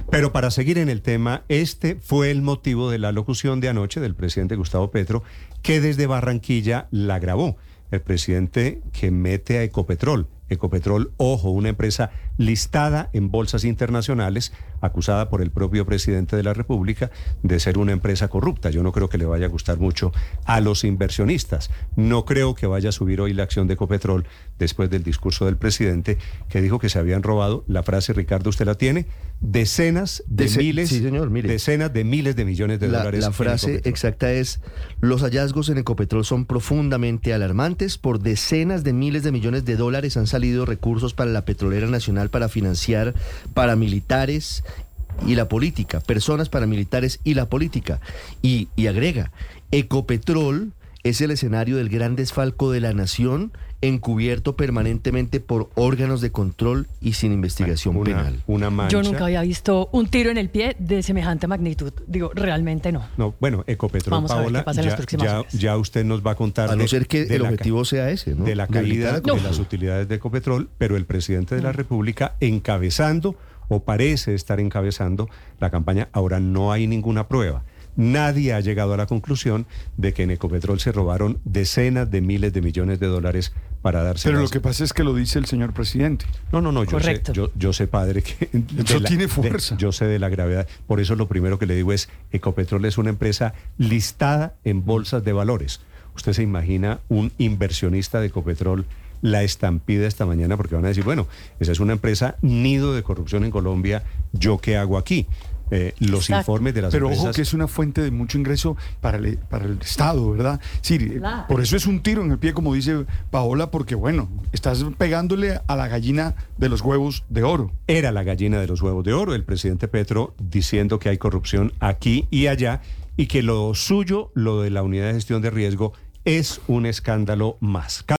Pero para seguir en el tema, este fue el motivo de la locución de anoche del presidente Gustavo Petro, que desde Barranquilla la grabó. El presidente que mete a Ecopetrol. Ecopetrol, ojo, una empresa listada en bolsas internacionales, acusada por el propio presidente de la República de ser una empresa corrupta. Yo no creo que le vaya a gustar mucho a los inversionistas. No creo que vaya a subir hoy la acción de Ecopetrol después del discurso del presidente, que dijo que se habían robado, la frase, Ricardo, ¿usted la tiene? Decenas de miles, sí, señor, mire. Decenas de miles de millones de dólares. La frase exacta es: los hallazgos en Ecopetrol son profundamente alarmantes. Por decenas de miles de millones de dólares han salido recursos para la Petrolera Nacional para financiar paramilitares y la política, personas paramilitares y la política. Y agrega, Ecopetrol es el escenario del gran desfalco de la nación, encubierto permanentemente por órganos de control y sin investigación penal. Una mancha. Yo nunca había visto un tiro en el pie de semejante magnitud. Digo, realmente no. No, bueno, Ecopetrol, Vamos a ver Paola, qué pasa en las próximas horas. ya usted nos va a contar. A no ser que el objetivo sea ese, ¿no? De la caída No. de las utilidades de Ecopetrol, pero el presidente de la República encabezando, o parece estar encabezando, la campaña. Ahora no hay ninguna prueba. Nadie ha llegado a la conclusión de que en Ecopetrol se robaron decenas de miles de millones de dólares para darse. Pero lo que pasa es que lo dice el señor presidente. No, Correcto. yo sé, padre, que eso tiene fuerza. Yo sé de la gravedad. Por eso lo primero que le digo es, Ecopetrol es una empresa listada en bolsas de valores. ¿Usted se imagina un inversionista de Ecopetrol la estampida esta mañana? Porque van a decir, bueno, esa es una empresa nido de corrupción en Colombia, ¿yo qué hago aquí? Los Exacto. informes de las Pero empresas... ojo que es una fuente de mucho ingreso para el Estado, ¿verdad? Sí, Claro. por eso es un tiro en el pie, como dice Paola, porque bueno, estás pegándole a la gallina de los huevos de oro. Era la gallina de los huevos de oro, el presidente Petro diciendo que hay corrupción aquí y allá y que lo suyo, lo de la unidad de gestión de riesgo, es un escándalo más.